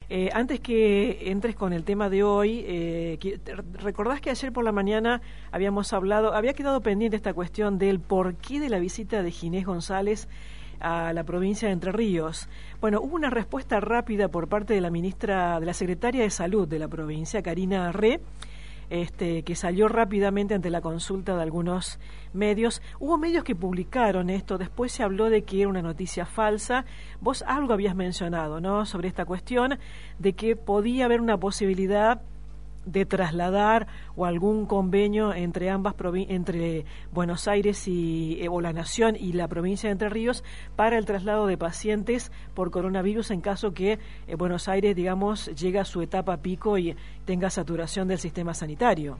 Antes que entres con el tema de hoy, recordás que ayer por la mañana había quedado pendiente esta cuestión del porqué de la visita de Ginés González a la provincia de Entre Ríos. Bueno, hubo una respuesta rápida por parte de la secretaria de Salud de la provincia, Karina Re, que salió rápidamente ante la consulta de algunos medios. Hubo medios que publicaron esto, después se habló de que era una noticia falsa. Vos algo habías mencionado, ¿no?, sobre esta cuestión de que podía haber una posibilidad de trasladar o algún convenio entre entre Buenos Aires o la Nación y la provincia de Entre Ríos para el traslado de pacientes por coronavirus en caso que Buenos Aires, digamos, llegue a su etapa pico y tenga saturación del sistema sanitario.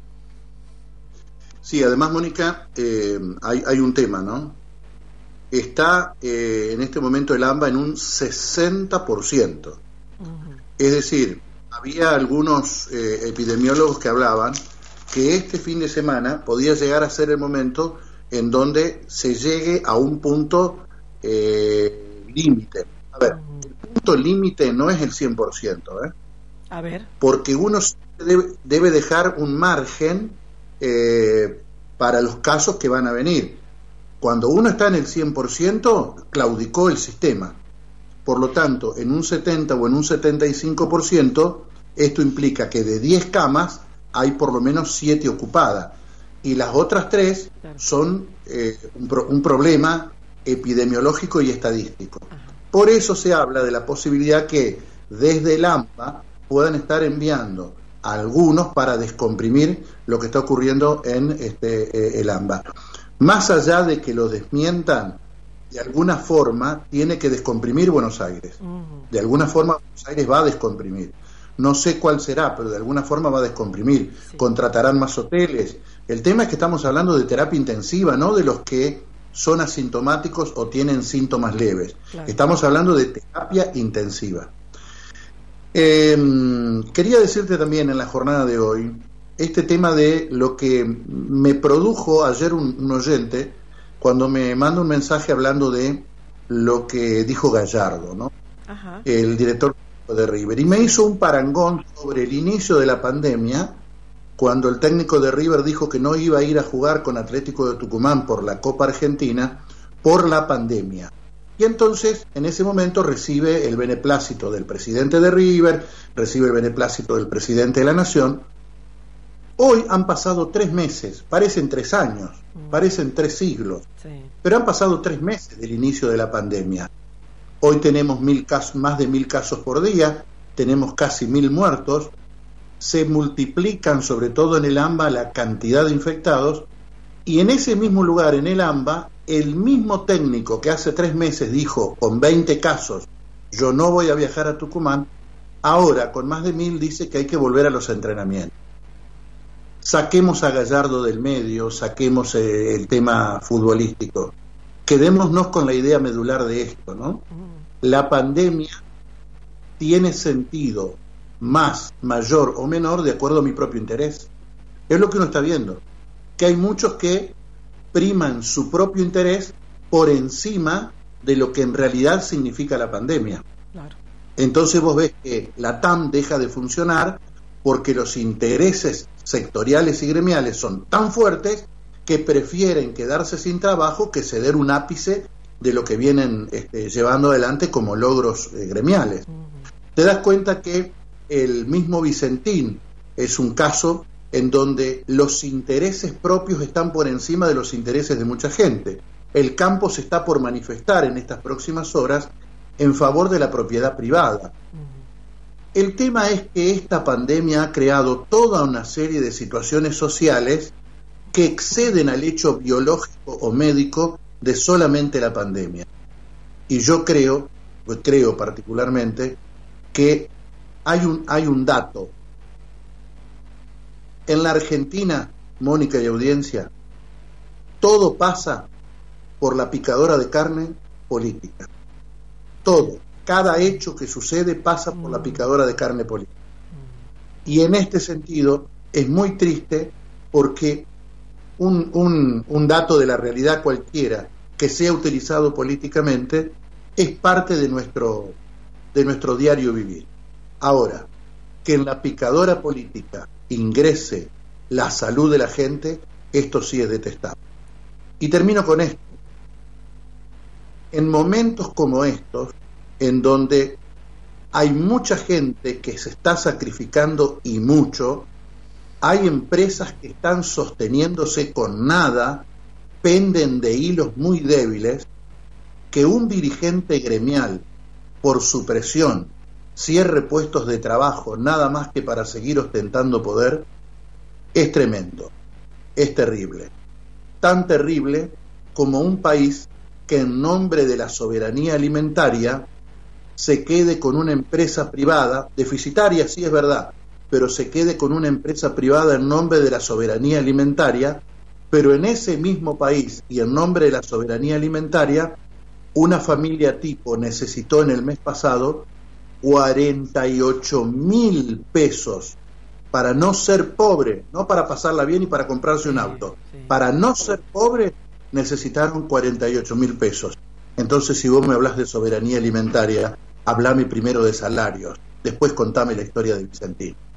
Sí, además, Mónica, hay un tema, ¿no? Está en este momento el AMBA en un 60%. Uh-huh. Es decir, había algunos epidemiólogos que hablaban que este fin de semana podía llegar a ser el momento en donde se llegue a un punto límite. A ver, el punto límite no es el 100%, ¿eh? A ver. Porque uno debe dejar un margen para los casos que van a venir. Cuando uno está en el 100%, claudicó el sistema. Por lo tanto, en un 70 o en un 75%, esto implica que de 10 camas hay por lo menos 7 ocupadas. Y las otras 3 son un problema epidemiológico y estadístico. Por eso se habla de la posibilidad que desde el AMBA puedan estar enviando a algunos para descomprimir lo que está ocurriendo en el AMBA. Más allá de que lo desmientan, de alguna forma tiene que descomprimir Buenos Aires. De alguna forma Buenos Aires va a descomprimir. No sé cuál será, pero de alguna forma va a descomprimir. Sí. Contratarán más hoteles. El tema es que estamos hablando de terapia intensiva, no de los que son asintomáticos o tienen síntomas leves. Claro. Estamos hablando de terapia intensiva. Quería decirte también en la jornada de hoy este tema de lo que me produjo ayer un oyente cuando me manda un mensaje hablando de lo que dijo Gallardo, ¿no? Ajá. El director de River, y me hizo un parangón sobre el inicio de la pandemia, cuando el técnico de River dijo que no iba a ir a jugar con Atlético de Tucumán por la Copa Argentina por la pandemia. Y entonces, en ese momento, recibe el beneplácito del presidente de River, recibe el beneplácito del presidente de la Nación. Hoy han pasado 3 meses, parecen 3 años, parecen 3 siglos, sí. Pero han pasado 3 meses del inicio de la pandemia. Hoy tenemos más de 1000 casos por día, tenemos casi 1000 muertos, se multiplican sobre todo en el AMBA la cantidad de infectados, y en ese mismo lugar, en el AMBA, el mismo técnico que hace 3 meses dijo con 20 casos, yo no voy a viajar a Tucumán, ahora con más de 1000 dice que hay que volver a los entrenamientos. Saquemos a Gallardo del medio, saquemos el tema futbolístico. Quedémonos con la idea medular de esto, ¿no? La pandemia tiene sentido más, mayor o menor de acuerdo a mi propio interés. Es lo que uno está viendo, que hay muchos que priman su propio interés por encima de lo que en realidad significa la pandemia. Claro. Entonces vos ves que la TAM deja de funcionar porque los intereses sectoriales y gremiales son tan fuertes que prefieren quedarse sin trabajo que ceder un ápice de lo que vienen llevando adelante como logros gremiales. Te das cuenta que el mismo Vicentín es un caso en donde los intereses propios están por encima de los intereses de mucha gente. El campo se está por manifestar en estas próximas horas en favor de la propiedad privada. El tema es que esta pandemia ha creado toda una serie de situaciones sociales que exceden al hecho biológico o médico de solamente la pandemia. Y yo creo particularmente que hay un dato. En la Argentina, Mónica y audiencia, todo pasa por la picadora de carne política. Todo. Cada hecho que sucede pasa por la picadora de carne política. Y en este sentido es muy triste porque un dato de la realidad cualquiera que sea utilizado políticamente es parte de nuestro diario vivir. Ahora, que en la picadora política ingrese la salud de la gente, esto sí es detestable. Y termino con esto. En momentos como estos, en donde hay mucha gente que se está sacrificando y mucho, hay empresas que están sosteniéndose con nada, penden de hilos muy débiles, que un dirigente gremial, por su presión, cierre puestos de trabajo nada más que para seguir ostentando poder, es tremendo, es terrible. Tan terrible como un país que en nombre de la soberanía alimentaria se quede con una empresa privada, deficitaria sí es verdad, pero se quede con una empresa privada en nombre de la soberanía alimentaria, pero en ese mismo país y en nombre de la soberanía alimentaria, una familia tipo necesitó en el mes pasado 48.000 pesos para no ser pobre, no para pasarla bien y para comprarse un auto. Para no ser pobre necesitaron 48.000 pesos. Entonces, si vos me hablas de soberanía alimentaria, hablame primero de salarios, después contame la historia de Vicentín.